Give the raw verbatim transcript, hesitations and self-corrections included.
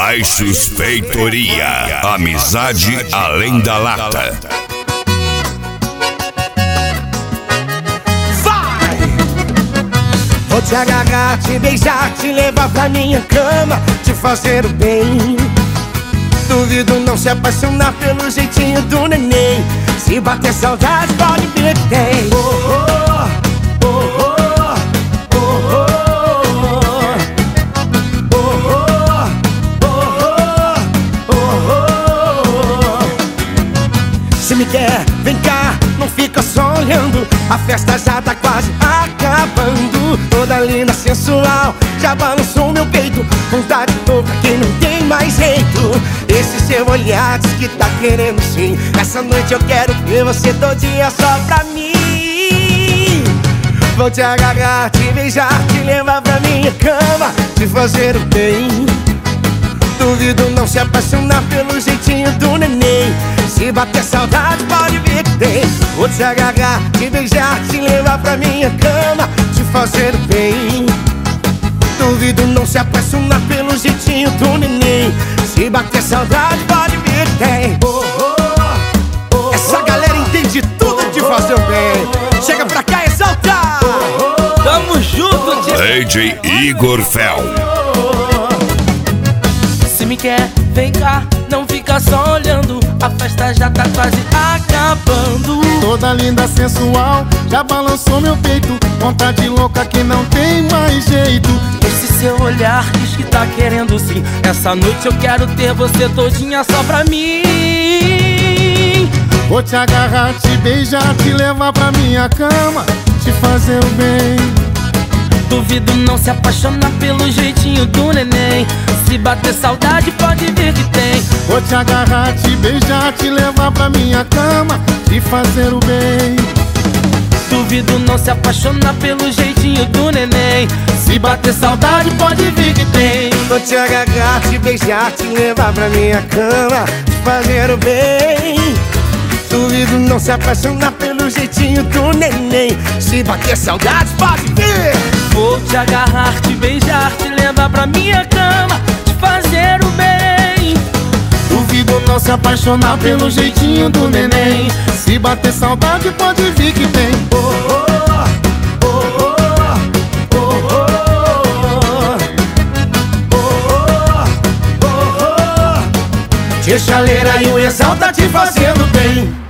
Baixos Feitoria. Amizade além da lata. Vai! Vou te agarrar, te beijar, te levar pra minha cama, te fazer o bem. Duvido não se apaixonar pelo jeitinho do neném. Se bater saudade, pode ver que tem. Oh, oh, oh, oh, oh, oh, oh. Se me quer, vem cá, não fica só olhando. A festa já tá quase acabando. Toda linda, sensual, já balançou meu peito. Vontade louca que não tem mais jeito. Esse seu olhar diz que tá querendo sim. Essa noite eu quero ver você todinha só pra mim. Vou te agarrar, te beijar, te levar pra minha cama, te fazer o bem. Duvido não se apaixonar pelo jeitinho do neném. Se bater saudade, pode ver que tem. Vou te agarrar, te beijar, te levar pra minha cama, te fazer o bem. Duvido não se apaixonar pelo jeitinho do neném. Se bater saudade, pode ver que tem. Oh, oh, oh, essa galera entende tudo de fazer o bem. Chega pra cá, exalta! Tamo junto, D J Igor Fel. Se me quer, vem cá, não fica só olhando. A festa já tá quase acabando. Toda linda, sensual, já balançou meu peito. Vontade louca que não tem mais jeito. Esse seu olhar diz que tá querendo sim. Essa noite eu quero ter você todinha só pra mim. Vou te agarrar, te beijar, te levar pra minha cama, te fazer o bem. Duvido não se apaixonar pelo jeitinho do neném. Se bater saudade, pode ver que tem. Vou te agarrar, te beijar, te levar pra minha cama, te fazer o bem. Duvido não se apaixonar pelo jeitinho do neném. Se bater saudade, pode vir que tem. Vou te agarrar, te beijar, te levar pra minha cama, te fazer o bem. Duvido não se apaixonar pelo jeitinho do neném. Se bater saudade, pode vir. Vou te agarrar, te beijar, te levar pra minha cama, te fazer o bem. Duvido não se apaixonar pelo jeitinho do neném. Se bater saudade, pode vir que tem. Oh, oh, oh, oh, oh, oh, oh, oh. Tia Chaleira e o Exalta te fazendo bem.